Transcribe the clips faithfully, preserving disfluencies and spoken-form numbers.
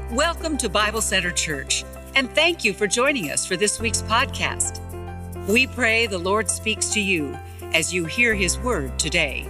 Welcome to Bible Center Church, and thank you for joining us for this week's podcast. We pray the Lord speaks to you as you hear His word today.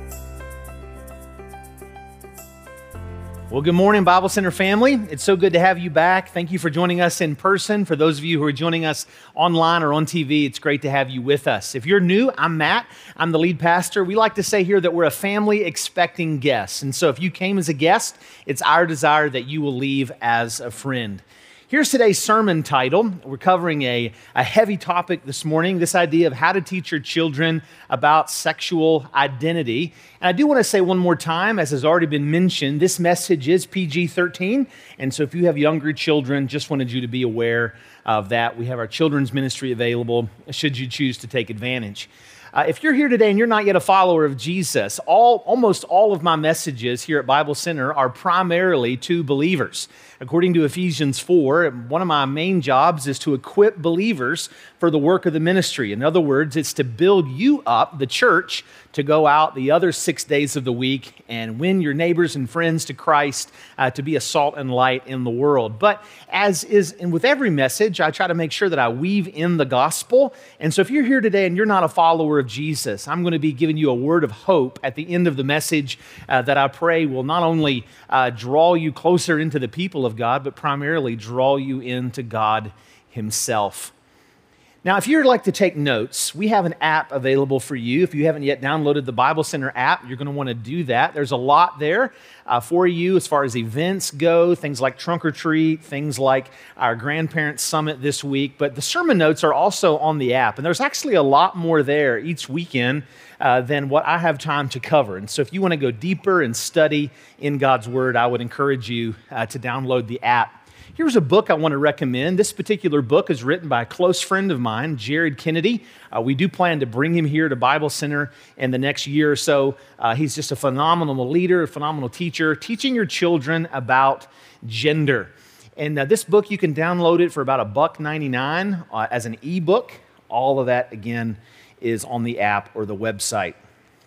Well, good morning, Bible Center family. It's so good to have you back. Thank you for joining us in person. For those of you who are joining us online or on T V, it's great to have you with us. If you're new, I'm Matt. I'm the lead pastor. We like to say here that we're a family expecting guests. And so if you came as a guest, it's our desire that you will leave as a friend. Here's today's sermon title. We're covering a, a heavy topic this morning, this idea of how to teach your children about sexual identity. And I do want to say one more time, as has already been mentioned, this message is P G thirteen. And so if you have younger children, just wanted you to be aware of that. We have our children's ministry available should you choose to take advantage. Uh, if you're here today and you're not yet a follower of Jesus, all, almost all of my messages here at Bible Center are primarily to believers. According to Ephesians four, one of my main jobs is to equip believers for the work of the ministry. In other words, it's to build you up, the church, to go out the other six days of the week and win your neighbors and friends to Christ, uh, to be a salt and light in the world. But as is and with every message, I try to make sure that I weave in the gospel. And so if you're here today and you're not a follower of Jesus, I'm going to be giving you a word of hope at the end of the message uh, that I pray will not only uh, draw you closer into the people of God, but primarily draw you into God Himself. Now, if you'd like to take notes, we have an app available for you. If you haven't yet downloaded the Bible Center app, you're going to want to do that. There's a lot there uh, for you as far as events go, things like Trunk or Treat, things like our Grandparents Summit this week. But the sermon notes are also on the app, and there's actually a lot more there each weekend uh, than what I have time to cover. And so if you want to go deeper and study in God's Word, I would encourage you uh, to download the app. Here's a book I want to recommend. This particular book is written by a close friend of mine, Jared Kennedy. Uh, we do plan to bring him here to Bible Center in the next year or so. Uh, he's just a phenomenal leader, a phenomenal teacher, teaching your children about gender. And uh, this book, you can download it for about a buck ninety-nine uh, as an ebook. All of that, again, is on the app or the website.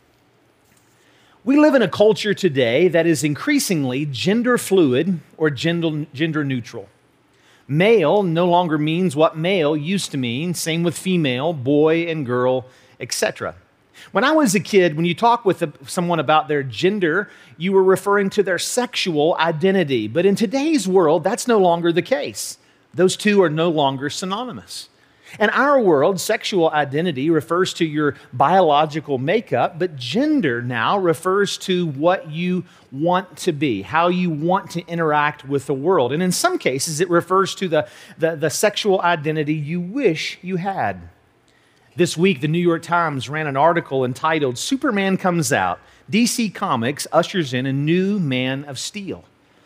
We live in a culture today that is increasingly gender fluid or gender, gender neutral. Male no longer means what male used to mean, same with female, boy and girl, et cetera. When I was a kid, when you talk with someone about their gender, you were referring to their sexual identity. But in today's world, that's no longer the case. Those two are no longer synonymous. In our world, sexual identity refers to your biological makeup, but gender now refers to what you want to be, how you want to interact with the world. And in some cases, it refers to the, the, the sexual identity you wish you had. This week, the New York Times ran an article entitled, "Superman Comes Out, D C Comics Ushers in a New Man of Steel."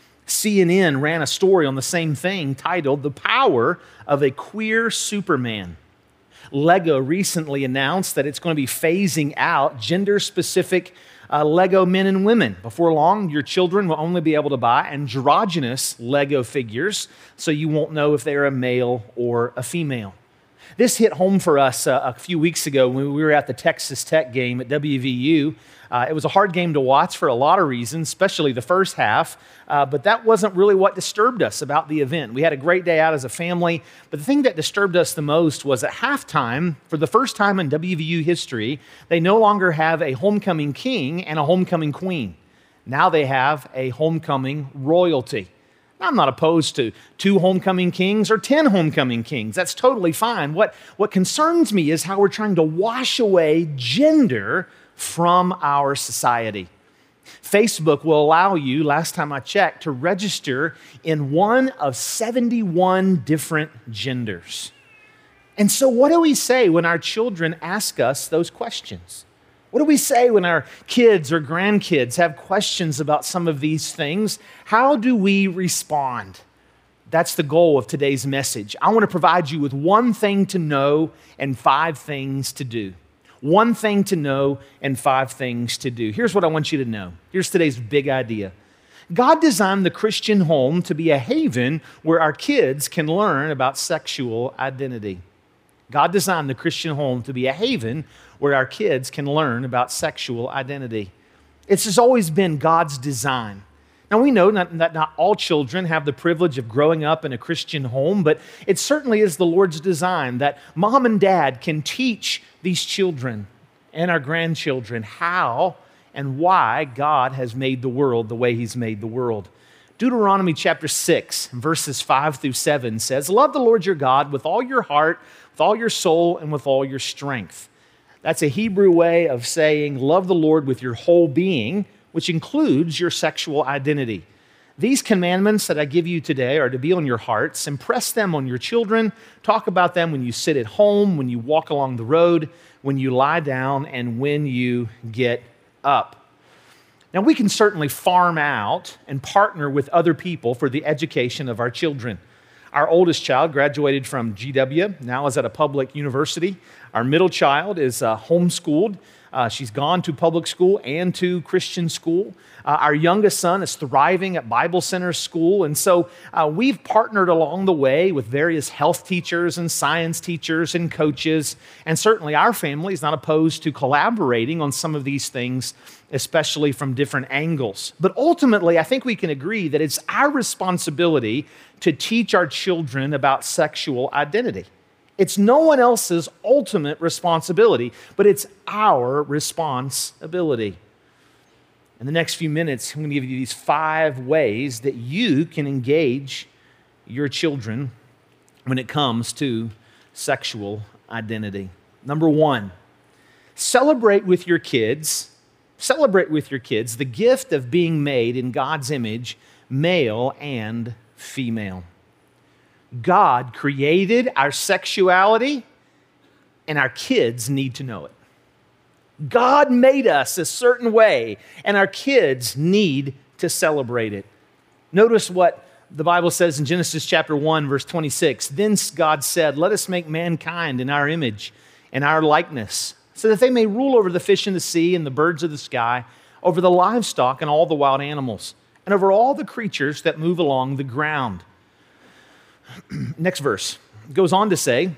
C N N ran a story on the same thing titled, "The Power of a Queer Superman." Lego recently announced that it's going to be phasing out gender-specific uh, Lego men and women. Before long, your children will only be able to buy androgynous Lego figures, so you won't know if they're a male or a female. This hit home for us uh, a few weeks ago when we were at the Texas Tech game at W V U. Uh, it was a hard game to watch for a lot of reasons, especially the first half, uh, but that wasn't really what disturbed us about the event. We had a great day out as a family, but the thing that disturbed us the most was at halftime, for the first time in W V U history, they no longer have a homecoming king and a homecoming queen. Now they have a homecoming royalty. I'm not opposed to two homecoming kings or ten homecoming kings. That's totally fine. What, what concerns me is how we're trying to wash away gender from our society. Facebook will allow you, last time I checked, to register in one of seventy-one different genders. And so what do we say when our children ask us those questions? What do we say when our kids or grandkids have questions about some of these things? How do we respond? That's the goal of today's message. I want to provide you with one thing to know and five things to do. One thing to know and five things to do. Here's what I want you to know. Here's today's big idea. God designed the Christian home to be a haven where our kids can learn about sexual identity. God designed the Christian home to be a haven where our kids can learn about sexual identity. It's just always been God's design Now, we know not, that not all children have the privilege of growing up in a Christian home, but it certainly is the Lord's design that mom and dad can teach these children and our grandchildren how and why God has made the world the way He's made the world. Deuteronomy chapter six, verses five through seven says, "Love the Lord your God with all your heart, with all your soul, and with all your strength." That's a Hebrew way of saying love the Lord with your whole being, which includes your sexual identity. These commandments that I give you today are to be on your hearts. Impress them on your children. Talk about them when you sit at home, when you walk along the road, when you lie down, and when you get up. Now, we can certainly farm out and partner with other people for the education of our children. Our oldest child graduated from G W, now is at a public university. Our middle child is uh, homeschooled. Uh, she's gone to public school and to Christian school. Uh, our youngest son is thriving at Bible Center School. And so uh, we've partnered along the way with various health teachers and science teachers and coaches. And certainly our family is not opposed to collaborating on some of these things, especially from different angles. But ultimately, I think we can agree that it's our responsibility to teach our children about sexual identity. It's no one else's ultimate responsibility, but it's our responsibility. In the next few minutes, I'm going to give you these five ways that you can engage your children when it comes to sexual identity. Number one, celebrate with your kids, celebrate with your kids the gift of being made in God's image, male and female. God created our sexuality, and our kids need to know it. God made us a certain way, and our kids need to celebrate it. Notice what the Bible says in Genesis chapter one, verse twenty-six. "Then God said, let us make mankind in our image and our likeness, so that they may rule over the fish in the sea and the birds of the sky, over the livestock and all the wild animals, and over all the creatures that move along the ground." Next verse goes on to say,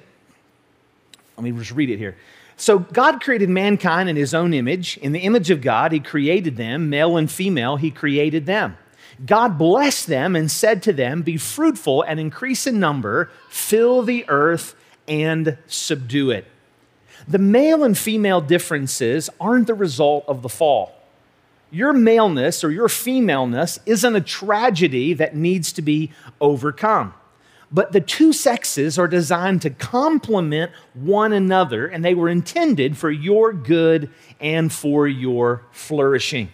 let me just read it here. "So God created mankind in His own image. In the image of God, He created them. Male and female, He created them. God blessed them and said to them, be fruitful and increase in number, fill the earth and subdue it." The male and female differences aren't the result of the fall. Your maleness or your femaleness isn't a tragedy that needs to be overcome. But the two sexes are designed to complement one another, and they were intended for your good and for your flourishing.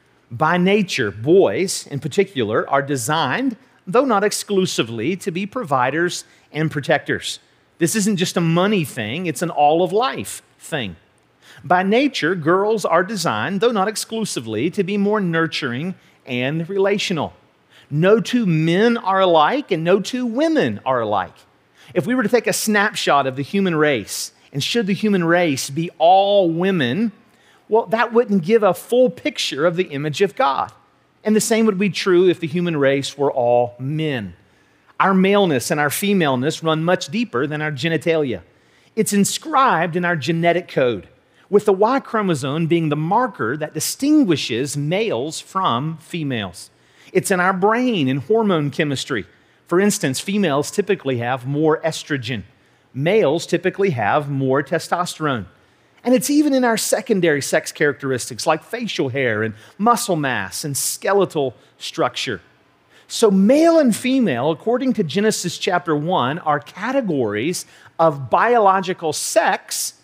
By nature, boys in particular are designed, though not exclusively, to be providers and protectors. This isn't just a money thing, it's an all-of-life thing. By nature, girls are designed, though not exclusively, to be more nurturing and relational. No two men are alike, and no two women are alike. If we were to take a snapshot of the human race, and should the human race be all women, well, that wouldn't give a full picture of the image of God. And the same would be true if the human race were all men. Our maleness and our femaleness run much deeper than our genitalia. It's inscribed in our genetic code, with the Y chromosome being the marker that distinguishes males from females. It's in our brain and hormone chemistry. For instance, females typically have more estrogen. Males typically have more testosterone. And it's even in our secondary sex characteristics like facial hair and muscle mass and skeletal structure. So male and female, according to Genesis chapter one, are categories of biological sex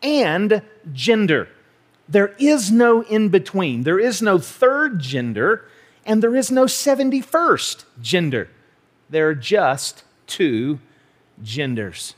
and gender. There is no in-between. There is no third gender, and there is no seventy-first gender. There are just two genders.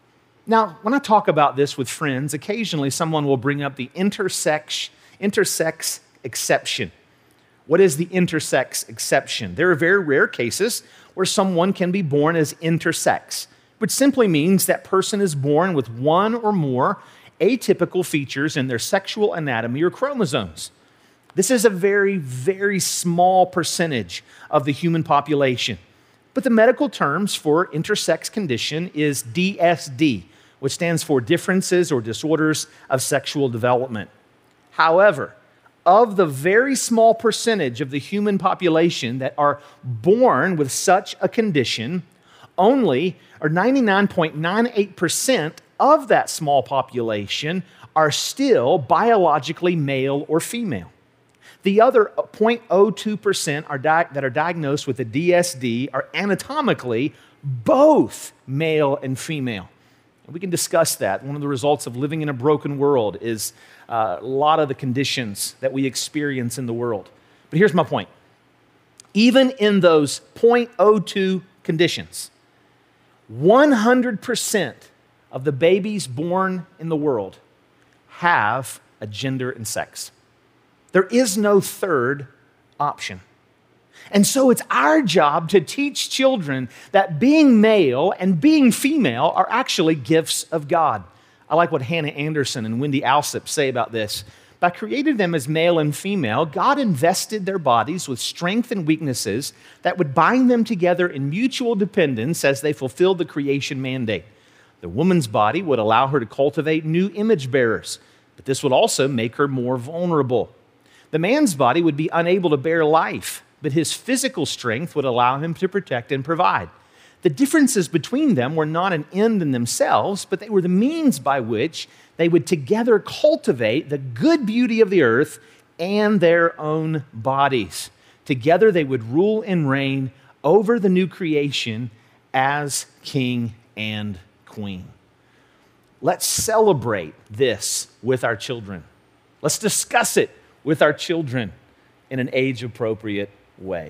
Now, when I talk about this with friends, occasionally someone will bring up the intersex, intersex exception. What is the intersex exception? There are very rare cases where someone can be born as intersex, which simply means that person is born with one or more atypical features in their sexual anatomy or chromosomes. This is a very, very small percentage of the human population. But the medical terms for intersex condition is D S D, which stands for differences or disorders of sexual development. However, of the very small percentage of the human population that are born with such a condition, only, or ninety-nine point nine eight percent of that small population are still biologically male or female. The other zero point zero two percent are di- that are diagnosed with a D S D are anatomically both male and female. And we can discuss that. One of the results of living in a broken world is uh, a lot of the conditions that we experience in the world. But here's my point. Even in those zero point zero two conditions, one hundred percent of the babies born in the world have a gender and sex. There is no third option. And so it's our job to teach children that being male and being female are actually gifts of God. I like what Hannah Anderson and Wendy Alsop say about this. By creating them as male and female, God invested their bodies with strength and weaknesses that would bind them together in mutual dependence as they fulfilled the creation mandate. The woman's body would allow her to cultivate new image bearers, but this would also make her more vulnerable. The man's body would be unable to bear life, but his physical strength would allow him to protect and provide. The differences between them were not an end in themselves, but they were the means by which they would together cultivate the good beauty of the earth and their own bodies. Together they would rule and reign over the new creation as king and queen. Let's celebrate this with our children. Let's discuss it with our children in an age-appropriate way.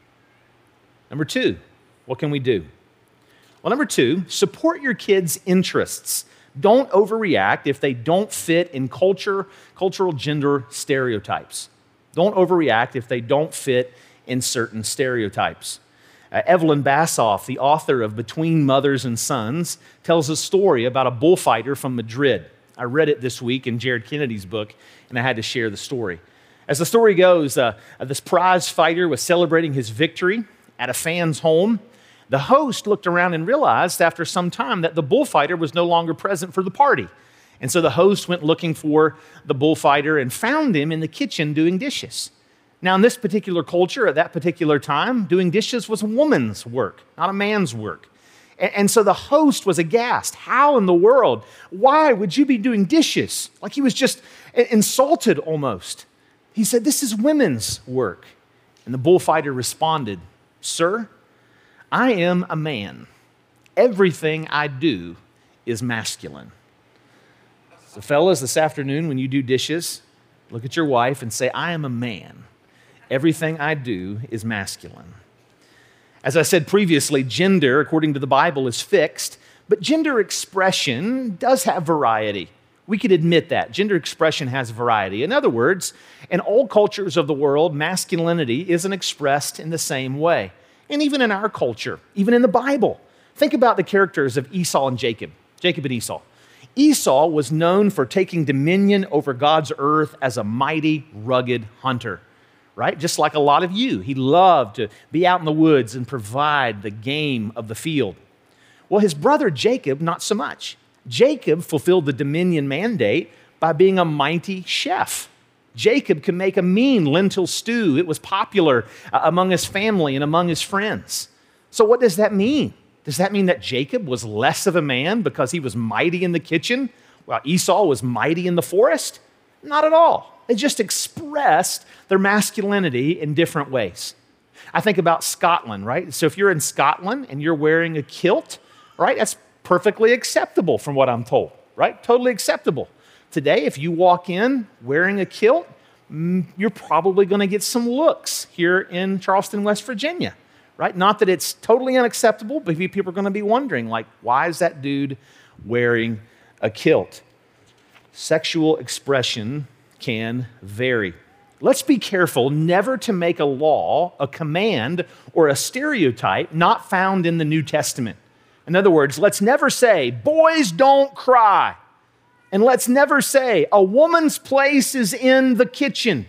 Number two, what can we do? Well, number two, support your kids' interests. Don't overreact if they don't fit in culture, cultural gender stereotypes. Don't overreact if they don't fit in certain stereotypes. Uh, Evelyn Bassoff, the author of Between Mothers and Sons, tells a story about a bullfighter from Madrid. I read it this week in Jared Kennedy's book, and I had to share the story. As the story goes, uh, this prize fighter was celebrating his victory at a fan's home. The host looked around and realized after some time that the bullfighter was no longer present for the party. And so the host went looking for the bullfighter and found him in the kitchen doing dishes. Now, in this particular culture, at that particular time, doing dishes was a woman's work, not a man's work. And so the host was aghast. How in the world? Why would you be doing dishes? Like he was just insulted almost. He said, "This is women's work." And the bullfighter responded, "Sir, I am a man. Everything I do is masculine." So fellas, this afternoon when you do dishes, look at your wife and say, "I am a man. Everything I do is masculine." As I said previously, gender, according to the Bible, is fixed, but gender expression does have variety. We could admit that. Gender expression has variety. In other words, in all cultures of the world, masculinity isn't expressed in the same way. And even in our culture, even in the Bible. Think about the characters of Esau and Jacob, Jacob and Esau. Esau was known for taking dominion over God's earth as a mighty, rugged hunter. Right? Just like a lot of you. He loved to be out in the woods and provide the game of the field. Well, his brother Jacob, not so much. Jacob fulfilled the dominion mandate by being a mighty chef. Jacob could make a mean lentil stew. It was popular uh, among his family and among his friends. So what does that mean? Does that mean that Jacob was less of a man because he was mighty in the kitchen while Esau was mighty in the forest? Not at all. They just expressed their masculinity in different ways. I think about Scotland, right? So if you're in Scotland and you're wearing a kilt, right, that's perfectly acceptable from what I'm told, right? Totally acceptable. Today, if you walk in wearing a kilt, you're probably going to get some looks here in Charleston, West Virginia, right? Not that it's totally unacceptable, but people are going to be wondering, like, why is that dude wearing a kilt? Sexual expression can vary. Let's be careful never to make a law, a command, or a stereotype not found in the New Testament. In other words, let's never say, boys don't cry. And let's never say, a woman's place is in the kitchen.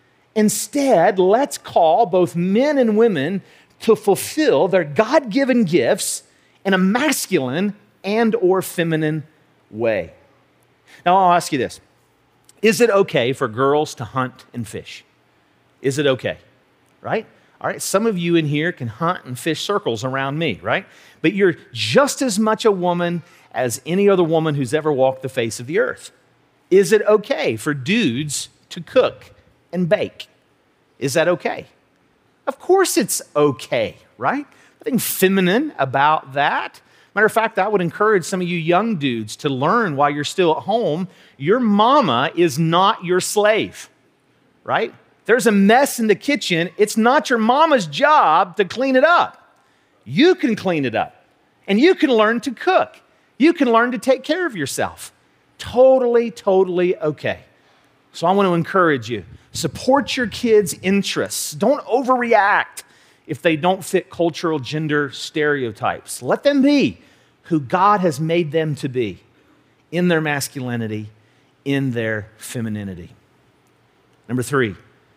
Instead, let's call both men and women to fulfill their God-given gifts in a masculine and or feminine way. Now, I'll ask you this. Is it okay for girls to hunt and fish? Is it okay? Right? All right, some of you in here can hunt and fish circles around me, right? But you're just as much a woman as any other woman who's ever walked the face of the earth. Is it okay for dudes to cook and bake? Is that okay? Of course it's okay, right? Nothing feminine about that. Matter of fact, I would encourage some of you young dudes to learn while you're still at home, your mama is not your slave, right? There's a mess in the kitchen. It's not your mama's job to clean it up. You can clean it up, and you can learn to cook. You can learn to take care of yourself. Totally, totally okay. So I want to encourage you, support your kids' interests. Don't overreact if they don't fit cultural gender stereotypes. Let them be who God has made them to be in their masculinity, in their femininity. Number three,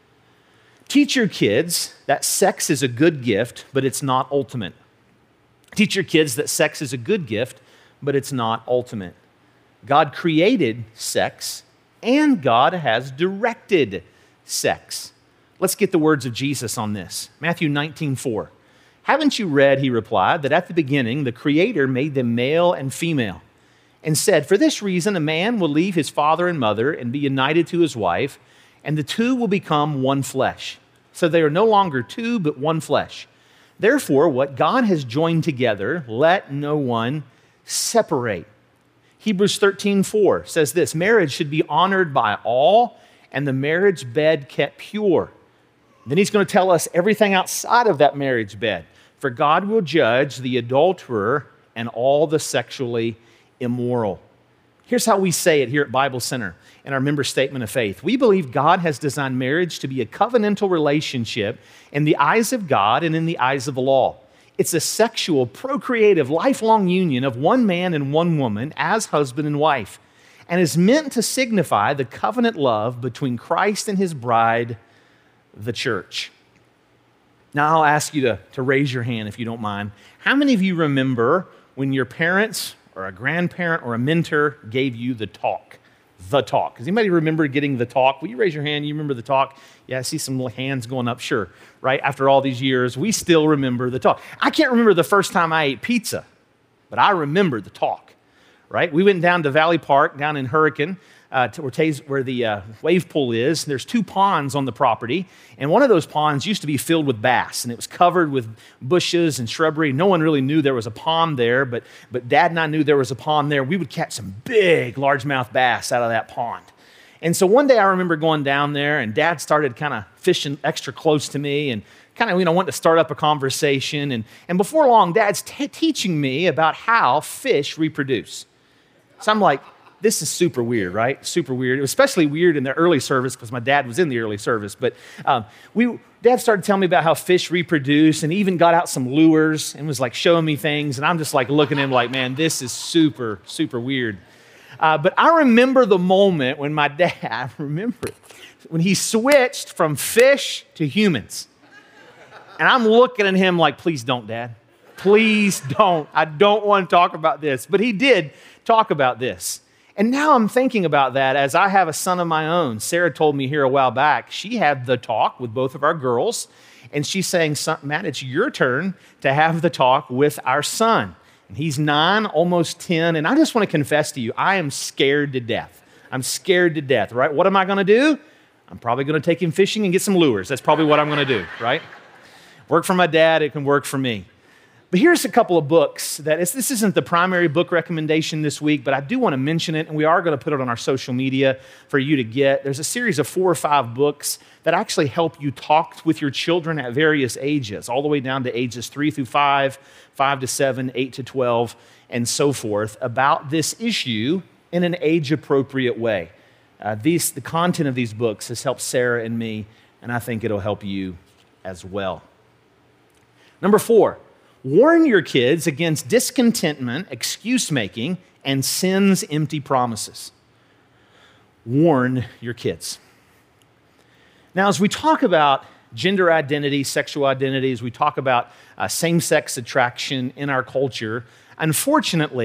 teach your kids that sex is a good gift, but it's not ultimate. Teach your kids that sex is a good gift, but it's not ultimate. God created sex, and God has directed sex. Let's get the words of Jesus on this. Matthew nineteen four. Haven't you read, he replied, that at the beginning the Creator made them male and female, and said, for this reason a man will leave his father and mother and be united to his wife, and the two will become one flesh. So they are no longer two, but one flesh. Therefore, what God has joined together, let no one separate. Hebrews thirteen four says this, marriage should be honored by all, and the marriage bed kept pure. Then he's going to tell us everything outside of that marriage bed. For God will judge the adulterer and all the sexually immoral. Here's how we say it here at Bible Center in our member statement of faith. We believe God has designed marriage to be a covenantal relationship in the eyes of God and in the eyes of the law. It's a sexual, procreative, lifelong union of one man and one woman as husband and wife, and is meant to signify the covenant love between Christ and his bride, the church. Now I'll ask you to, to raise your hand if you don't mind. How many of you remember when your parents or a grandparent or a mentor gave you the talk? The talk. Does anybody remember getting the talk? Will you raise your hand? You remember the talk? Yeah, I see some hands going up. Sure, right? After all these years, we still remember the talk. I can't remember the first time I ate pizza, but I remember the talk, right? We went down to Valley Park down in Hurricane, uh, to where, Taze, where the uh, wave pool is. There's two ponds on the property, and one of those ponds used to be filled with bass, and it was covered with bushes and shrubbery. No one really knew there was a pond there, but, but Dad and I knew there was a pond there. We would catch some big largemouth bass out of that pond. And so one day I remember going down there, and Dad started kind of fishing extra close to me and kind of, you know, wanting to start up a conversation. And, and before long, Dad's t- teaching me about how fish reproduce. So I'm like, this is super weird, right? Super weird. It was especially weird in the early service because my dad was in the early service. But um, we, Dad started telling me about how fish reproduce, and even got out some lures and was like showing me things. And I'm just like looking at him like, man, this is super, super weird. Uh, but I remember the moment when my dad, I remember it, when he switched from fish to humans. And I'm looking at him like, please don't, Dad. Please don't. I don't want to talk about this. But he did talk about this. And now I'm thinking about that as I have a son of my own. Sarah told me here a while back, she had the talk with both of our girls. And she's saying, Matt, it's your turn to have the talk with our son. And he's nine, almost ten. And I just want to confess to you, I am scared to death. I'm scared to death, right? What am I going to do? I'm probably going to take him fishing and get some lures. That's probably what I'm going to do, right? Work for my dad, it can work for me. But here's a couple of books that, it's, this isn't the primary book recommendation this week, but I do want to mention it, and we are going to put it on our social media for you to get. There's a series of four or five books that actually help you talk with your children at various ages, all the way down to ages three through five, five to seven, eight to twelve, and so forth, about this issue in an age-appropriate way. Uh, these, the content of these books has helped Sarah and me, and I think it'll help you as well. Number four, warn your kids against discontentment, excuse-making, and sin's empty promises. Warn your kids. Now, as we talk about gender identity, sexual identity, as we talk about uh, same-sex attraction in our culture, unfortunately,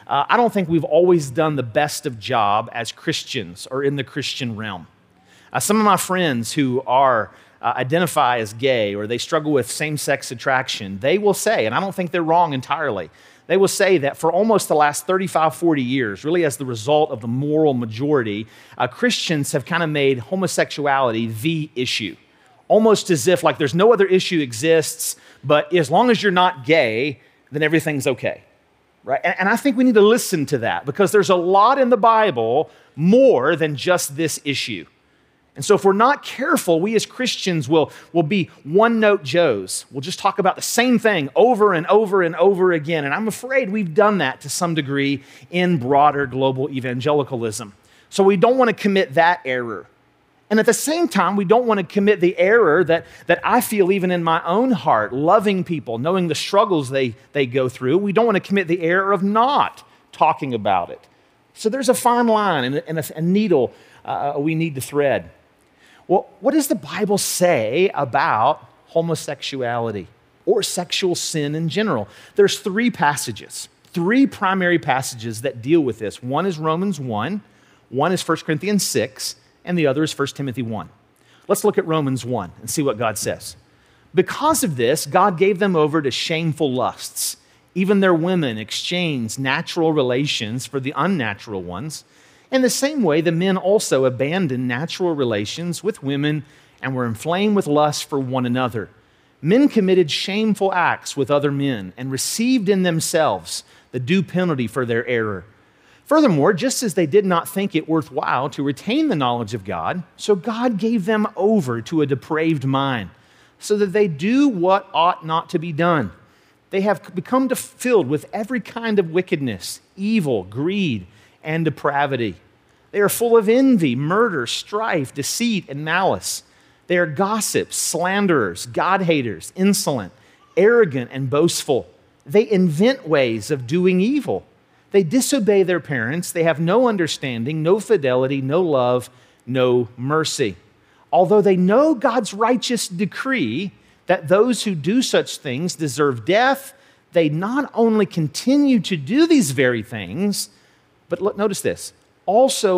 uh, I don't think we've always done the best of job as Christians or in the Christian realm. Uh, some of my friends who are uh, identify as gay or they struggle with same-sex attraction, they will say, and I don't think they're wrong entirely, they will say that for almost the last thirty-five, forty years, really as the result of the moral majority, uh, Christians have kind of made homosexuality the issue. Almost as if like there's no other issue exists, but as long as you're not gay, then everything's okay, right? And, and I think we need to listen to that because there's a lot in the Bible more than just this issue. And so if we're not careful, we as Christians will, will be one-note Joes. We'll just talk about the same thing over and over and over again. And I'm afraid we've done that to some degree in broader global evangelicalism. So we don't want to commit that error. And at the same time, we don't want to commit the error that, that I feel even in my own heart, loving people, knowing the struggles they, they go through. We don't want to commit the error of not talking about it. So there's a fine line and a, and a, a needle uh, we need to thread. Well, what does the Bible say about homosexuality or sexual sin in general? There's three passages, three primary passages that deal with this. One is Romans one, one is First Corinthians six, and the other is First Timothy one. Let's look at Romans one and see what God says. Because of this, God gave them over to shameful lusts. Even their women exchanged natural relations for the unnatural ones. In the same way, the men also abandoned natural relations with women and were inflamed with lust for one another. Men committed shameful acts with other men and received in themselves the due penalty for their error. Furthermore, just as they did not think it worthwhile to retain the knowledge of God, so God gave them over to a depraved mind, so that they do what ought not to be done. They have become filled with every kind of wickedness, evil, greed, and depravity. They are full of envy, murder, strife, deceit, and malice. They are gossips, slanderers, God-haters, insolent, arrogant, and boastful. They invent ways of doing evil. They disobey their parents. They have no understanding, no fidelity, no love, no mercy. Although they know God's righteous decree that those who do such things deserve death, they not only continue to do these very things, but look, notice this, also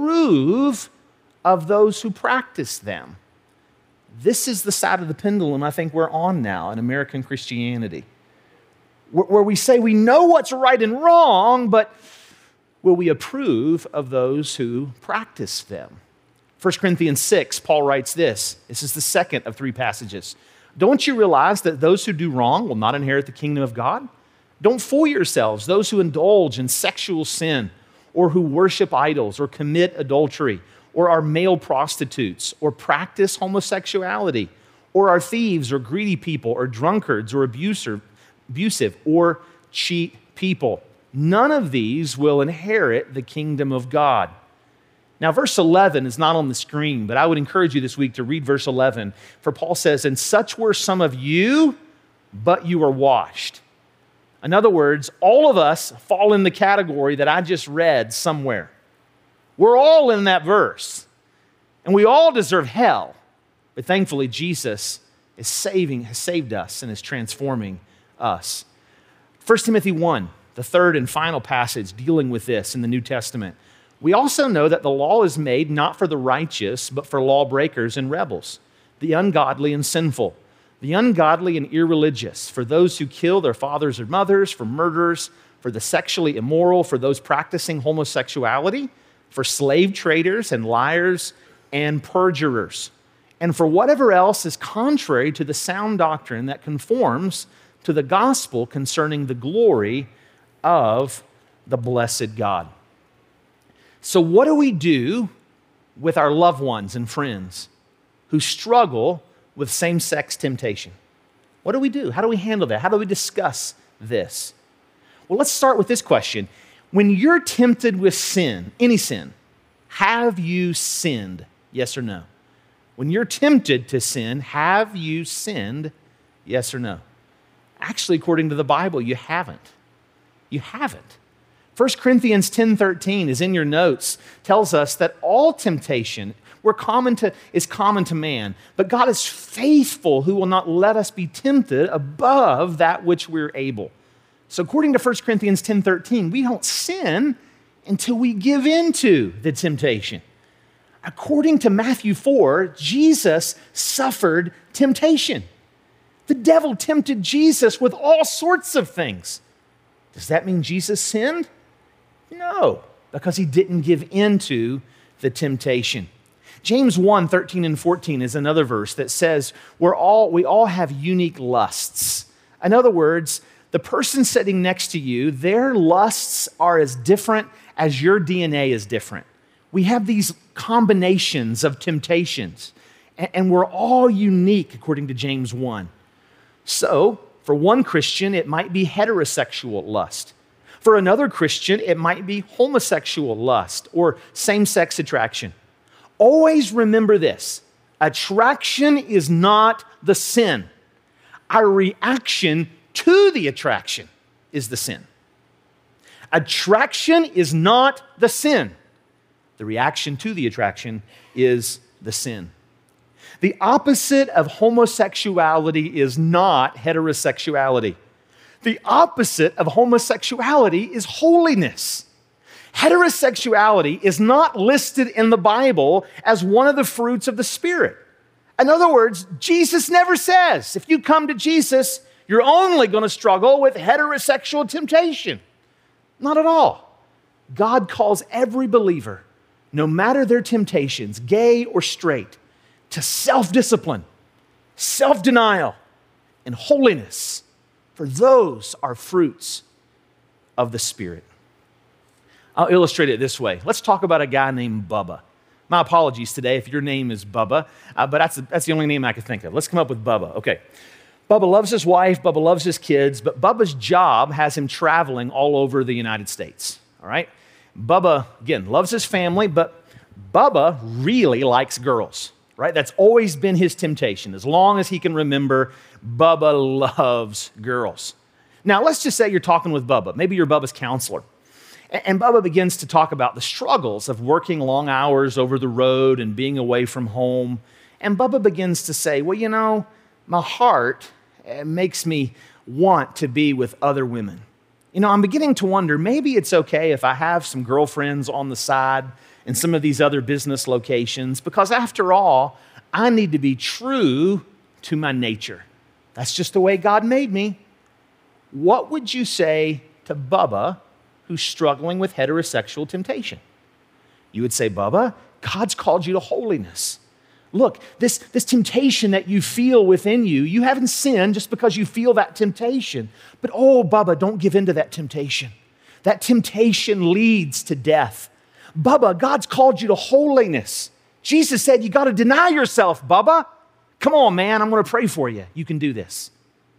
approve of those who practice them. This is the side of the pendulum I think we're on now in American Christianity, where we say we know what's right and wrong, but will we approve of those who practice them? First Corinthians six, Paul writes this. This is the second of three passages. Don't you realize that those who do wrong will not inherit the kingdom of God? Don't fool yourselves. Those who indulge in sexual sin or who worship idols or commit adultery or are male prostitutes or practice homosexuality or are thieves or greedy people or drunkards or abusive, abusive or cheat people. None of these will inherit the kingdom of God. Now, verse eleven is not on the screen, but I would encourage you this week to read verse eleven. For Paul says, "And such were some of you, but you were washed." In other words, all of us fall in the category that I just read somewhere. We're all in that verse, and we all deserve hell. But thankfully, Jesus is saving, has saved us and is transforming us. First Timothy one, the third and final passage dealing with this in the New Testament. We also know that the law is made not for the righteous, but for lawbreakers and rebels, the ungodly and sinful, the ungodly and irreligious, for those who kill their fathers or mothers, for murderers, for the sexually immoral, for those practicing homosexuality, for slave traders and liars and perjurers, and for whatever else is contrary to the sound doctrine that conforms to the gospel concerning the glory of the blessed God. So what do we do with our loved ones and friends who struggle with same-sex temptation? What do we do? How do we handle that? How do we discuss this? Well, let's start with this question. When you're tempted with sin, any sin, have you sinned? Yes or no? When you're tempted to sin, have you sinned? Yes or no? Actually, according to the Bible, you haven't. You haven't. First Corinthians ten thirteen is in your notes, tells us that all temptation we're common to, is common to man, but God is faithful who will not let us be tempted above that which we're able. So according to First Corinthians ten thirteen, we don't sin until we give into the temptation. According to Matthew four, Jesus suffered temptation. The devil tempted Jesus with all sorts of things. Does that mean Jesus sinned? No, because he didn't give into the temptation. James one thirteen and fourteen is another verse that says we're all, we all have unique lusts. In other words, the person sitting next to you, their lusts are as different as your D N A is different. We have these combinations of temptations, and we're all unique according to James one. So, for one Christian, it might be heterosexual lust. For another Christian, it might be homosexual lust or same-sex attraction. Always remember this: attraction is not the sin. Our reaction to the attraction is the sin. Attraction is not the sin. The reaction to the attraction is the sin. The opposite of homosexuality is not heterosexuality. The opposite of homosexuality is holiness. Heterosexuality is not listed in the Bible as one of the fruits of the Spirit. In other words, Jesus never says, if you come to Jesus, you're only going to struggle with heterosexual temptation. Not at all. God calls every believer, no matter their temptations, gay or straight, to self-discipline, self-denial, and holiness, for those are fruits of the Spirit. I'll illustrate it this way. Let's talk about a guy named Bubba. My apologies today if your name is Bubba, uh, but that's, that's the only name I could think of. Let's come up with Bubba. Okay. Bubba loves his wife, Bubba loves his kids, but Bubba's job has him traveling all over the United States, all right? Bubba, again, loves his family, but Bubba really likes girls, right? That's always been his temptation. As long as he can remember, Bubba loves girls. Now, let's just say you're talking with Bubba. Maybe you're Bubba's counselor. And Bubba begins to talk about the struggles of working long hours over the road and being away from home. And Bubba begins to say, well, you know, my heart makes me want to be with other women. You know, I'm beginning to wonder, maybe it's okay if I have some girlfriends on the side in some of these other business locations, because after all, I need to be true to my nature. That's just the way God made me. What would you say to Bubba, who's struggling with heterosexual temptation? You would say, Bubba, God's called you to holiness. Look, this, this temptation that you feel within you, you haven't sinned just because you feel that temptation. But oh, Bubba, don't give in to that temptation. That temptation leads to death. Bubba, God's called you to holiness. Jesus said, you got to deny yourself, Bubba. Come on, man, I'm going to pray for you. You can do this.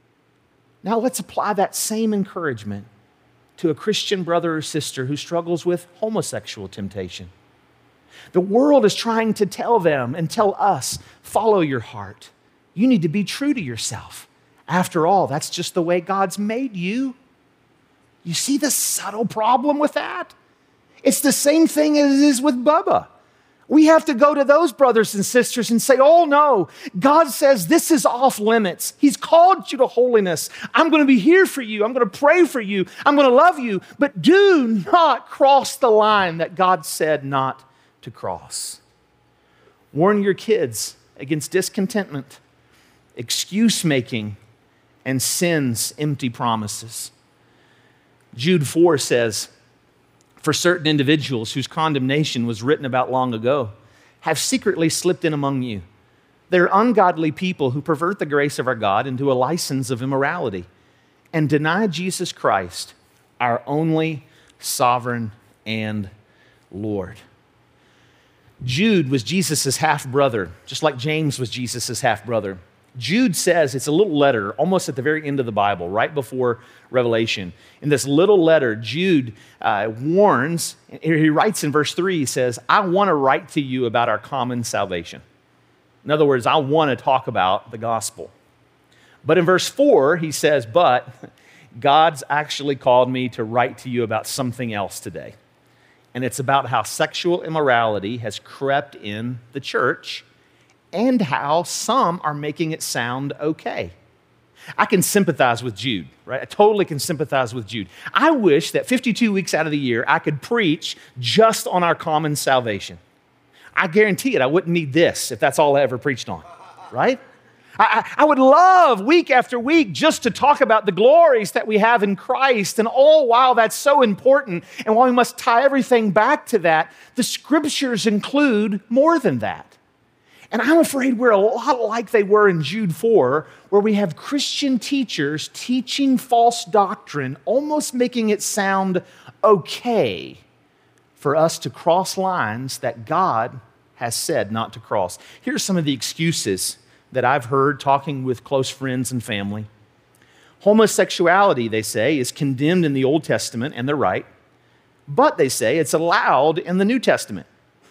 Now let's apply that same encouragement to a Christian brother or sister who struggles with homosexual temptation. The world is trying to tell them and tell us, follow your heart. You need to be true to yourself. After all, that's just the way God's made you. You see the subtle problem with that? It's the same thing as it is with Bubba. We have to go to those brothers and sisters and say, oh no, God says this is off limits. He's called you to holiness. I'm going to be here for you. I'm going to pray for you. I'm going to love you. But do not cross the line that God said not to cross. Warn your kids against discontentment, excuse making, and sin's empty promises. Jude four says, for certain individuals whose condemnation was written about long ago have secretly slipped in among you. They're ungodly people who pervert the grace of our God into a license of immorality and deny Jesus Christ, our only sovereign and Lord. Jude was Jesus' half-brother, just like James was Jesus' half-brother. Jude says, it's a little letter almost at the very end of the Bible, right before Revelation. In this little letter, Jude uh, warns, he writes in verse three, he says, I want to write to you about our common salvation. In other words, I want to talk about the gospel. But in verse four, he says, but God's actually called me to write to you about something else today. And it's about how sexual immorality has crept in the church and how some are making it sound okay. I can sympathize with Jude, right? I totally can sympathize with Jude. I wish that fifty-two weeks out of the year, I could preach just on our common salvation. I guarantee it, I wouldn't need this if that's all I ever preached on, right? I, I would love week after week just to talk about the glories that we have in Christ. And all while that's so important, and while we must tie everything back to that, the scriptures include more than that. And I'm afraid we're a lot like they were in Jude four, where we have Christian teachers teaching false doctrine, almost making it sound okay for us to cross lines that God has said not to cross. Here's some of the excuses that I've heard talking with close friends and family. Homosexuality, they say, is condemned in the Old Testament, and they're right. But they say it's allowed in the New Testament.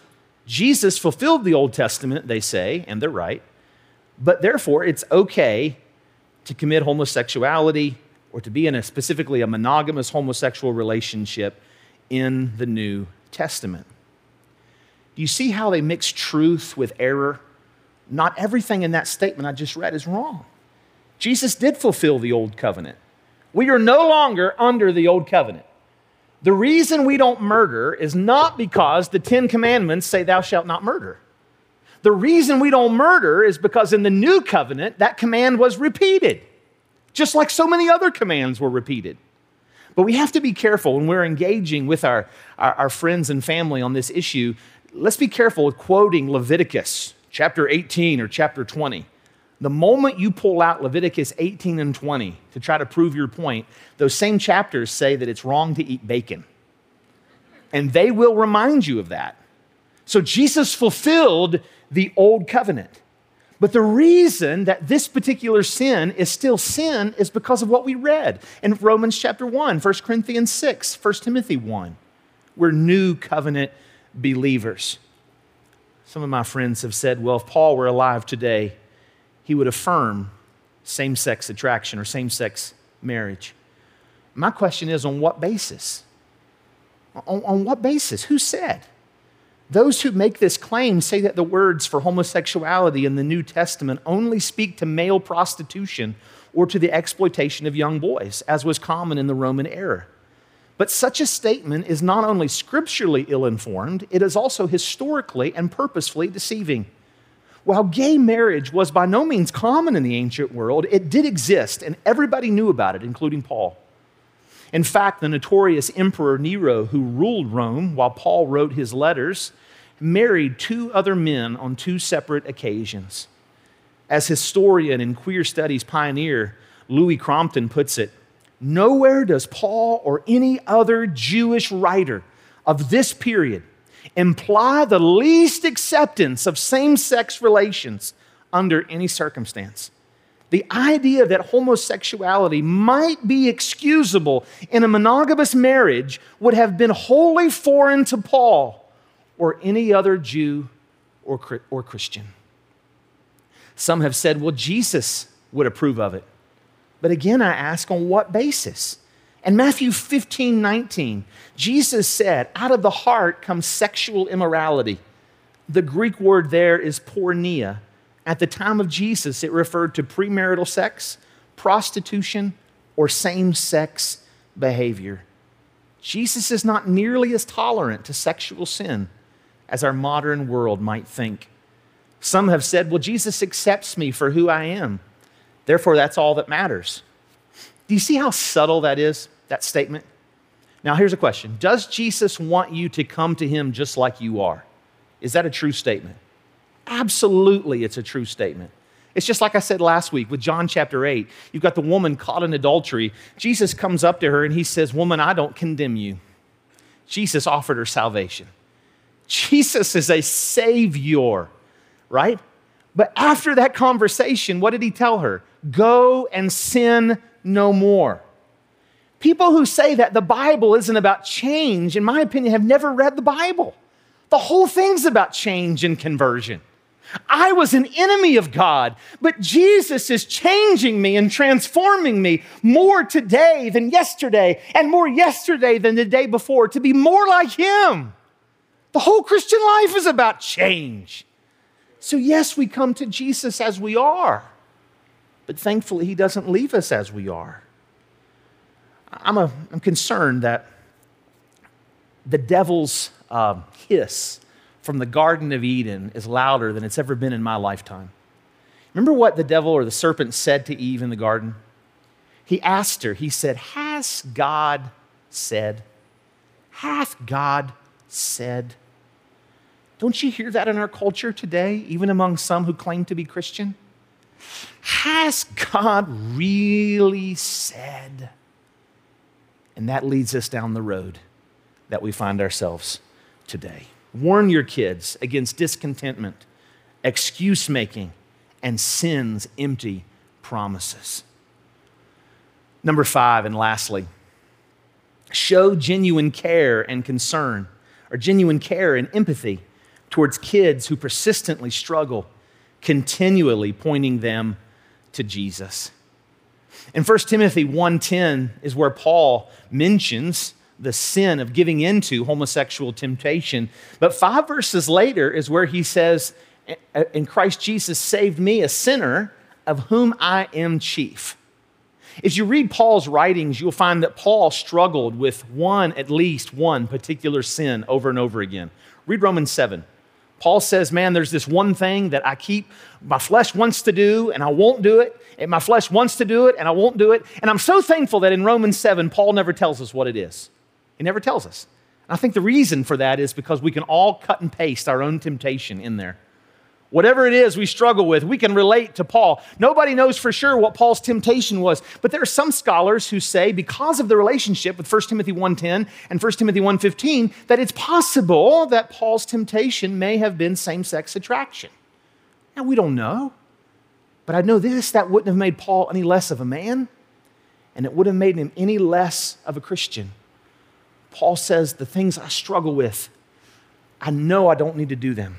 Jesus fulfilled the Old Testament, they say, and they're right. But therefore, it's okay to commit homosexuality or to be in a specifically a monogamous homosexual relationship in the New Testament. Do you see how they mix truth with error? Not everything in that statement I just read is wrong. Jesus did fulfill the old covenant. We are no longer under the old covenant. The reason we don't murder is not because the Ten Commandments say thou shalt not murder. The reason we don't murder is because in the new covenant, that command was repeated, just like so many other commands were repeated. But we have to be careful when we're engaging with our, our, our friends and family on this issue. Let's be careful with quoting Leviticus chapter eighteen or chapter twenty. The moment you pull out Leviticus eighteen and twenty to try to prove your point, those same chapters say that it's wrong to eat bacon. And they will remind you of that. So Jesus fulfilled the old covenant. But the reason that this particular sin is still sin is because of what we read in Romans chapter one, First Corinthians six, First Timothy one. We're new covenant believers. Some of my friends have said, well, if Paul were alive today, he would affirm same-sex attraction or same-sex marriage. My question is, on what basis? On, on what basis? Who said? Those who make this claim say that the words for homosexuality in the New Testament only speak to male prostitution or to the exploitation of young boys, as was common in the Roman era. But such a statement is not only scripturally ill-informed, it is also historically and purposefully deceiving. While gay marriage was by no means common in the ancient world, it did exist, and everybody knew about it, including Paul. In fact, the notorious Emperor Nero, who ruled Rome while Paul wrote his letters, married two other men on two separate occasions. As historian and queer studies pioneer Louis Crompton puts it, nowhere does Paul or any other Jewish writer of this period imply the least acceptance of same-sex relations under any circumstance. The idea that homosexuality might be excusable in a monogamous marriage would have been wholly foreign to Paul or any other Jew or, or Christian. Some have said, well, Jesus would approve of it. But again, I ask, on what basis? In Matthew fifteen nineteen, Jesus said, out of the heart comes sexual immorality. The Greek word there is porneia. At the time of Jesus, it referred to premarital sex, prostitution, or same-sex behavior. Jesus is not nearly as tolerant to sexual sin as our modern world might think. Some have said, well, Jesus accepts me for who I am. Therefore, that's all that matters. Do you see how subtle that is, that statement? Now, here's a question. Does Jesus want you to come to him just like you are? Is that a true statement? Absolutely, it's a true statement. It's just like I said last week with John chapter eight. You've got the woman caught in adultery. Jesus comes up to her and he says, woman, I don't condemn you. Jesus offered her salvation. Jesus is a savior, right? But after that conversation, what did he tell her? Go and sin no more. People who say that the Bible isn't about change, in my opinion, have never read the Bible. The whole thing's about change and conversion. I was an enemy of God, but Jesus is changing me and transforming me more today than yesterday, and more yesterday than the day before, to be more like him. The whole Christian life is about change. So yes, we come to Jesus as we are. but thankfully he doesn't leave us as we are. I'm, a, I'm concerned that the devil's uh, hiss from the Garden of Eden is louder than it's ever been in my lifetime. Remember what the devil or the serpent said to Eve in the garden? He asked her, he said, "Has God said? Hath God said?" Don't you hear that in our culture today, even among some who claim to be Christian? Has God really said? And that leads us down the road that we find ourselves today. Warn your kids against discontentment, excuse-making, and sin's empty promises. Number five, and lastly, show genuine care and concern, or genuine care and empathy towards kids who persistently struggle, continually pointing them to Jesus. In First Timothy one ten is where Paul mentions the sin of giving into homosexual temptation. But five verses later is where he says, "In Christ Jesus saved me, a sinner, of whom I am chief." If you read Paul's writings, you'll find that Paul struggled with one, at least one particular sin over and over again. Read Romans seven. Paul says, man, there's this one thing that I keep, my flesh wants to do, and I won't do it. And my flesh wants to do it, and I won't do it. And I'm so thankful that in Romans seven, Paul never tells us what it is. He never tells us. And I think the reason for that is because we can all cut and paste our own temptation in there. Whatever it is we struggle with, we can relate to Paul. Nobody knows for sure what Paul's temptation was, but there are some scholars who say, because of the relationship with First Timothy one ten and First Timothy one fifteen, that it's possible that Paul's temptation may have been same-sex attraction. Now, we don't know, but I know this, that wouldn't have made Paul any less of a man, and it wouldn't have made him any less of a Christian. Paul says, the things I struggle with, I know I don't need to do them.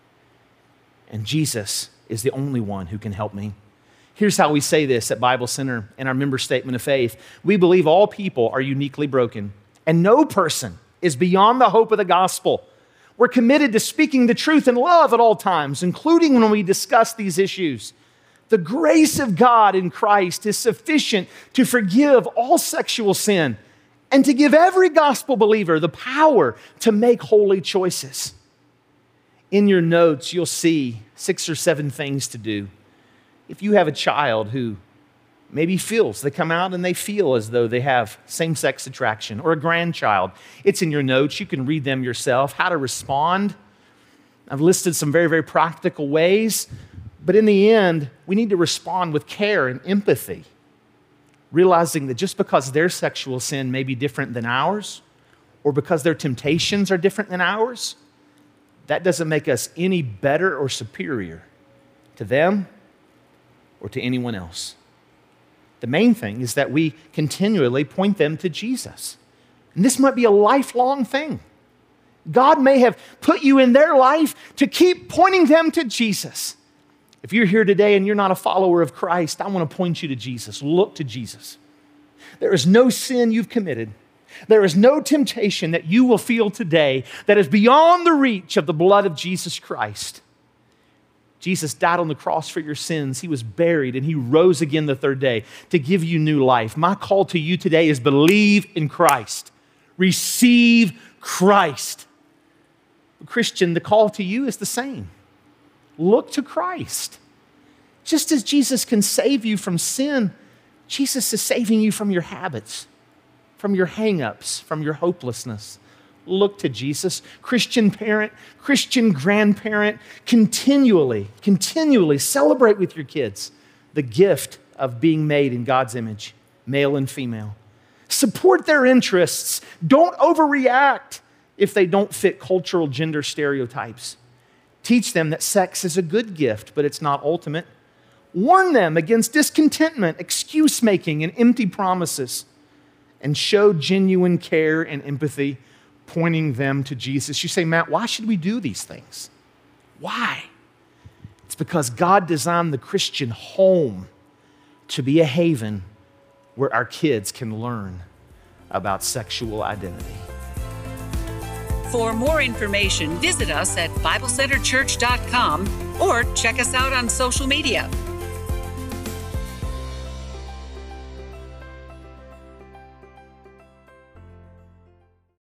And Jesus is the only one who can help me. Here's how we say this at Bible Center in our member statement of faith. We believe all people are uniquely broken, and no person is beyond the hope of the gospel. We're committed to speaking the truth in love at all times, including when we discuss these issues. The grace of God in Christ is sufficient to forgive all sexual sin and to give every gospel believer the power to make holy choices. In your notes, you'll see six or seven things to do. If you have a child who maybe feels, they come out and they feel as though they have same-sex attraction, or a grandchild, it's in your notes. You can read them yourself. How to respond. I've listed some very, very practical ways, but in the end, we need to respond with care and empathy, realizing that just because their sexual sin may be different than ours, or because their temptations are different than ours, that doesn't make us any better or superior to them or to anyone else. The main thing is that we continually point them to Jesus. And this might be a lifelong thing. God may have put you in their life to keep pointing them to Jesus. If you're here today and you're not a follower of Christ, I want to point you to Jesus. Look to Jesus. There is no sin you've committed. There is no temptation that you will feel today that is beyond the reach of the blood of Jesus Christ. Jesus died on the cross for your sins. He was buried and he rose again the third day to give you new life. My call to you today is believe in Christ. Receive Christ. Christian, the call to you is the same. Look to Christ. Just as Jesus can save you from sin, Jesus is saving you from your habits, from your hang-ups, from your hopelessness. Look to Jesus. Christian parent, Christian grandparent, continually, continually celebrate with your kids the gift of being made in God's image, male and female. Support their interests. Don't overreact if they don't fit cultural gender stereotypes. Teach them that sex is a good gift, but it's not ultimate. Warn them against discontentment, excuse-making, and empty promises. And show genuine care and empathy, pointing them to Jesus. You say, Matt, why should we do these things? Why? It's because God designed the Christian home to be a haven where our kids can learn about sexual identity. For more information, visit us at Bible Center Church dot com or check us out on social media.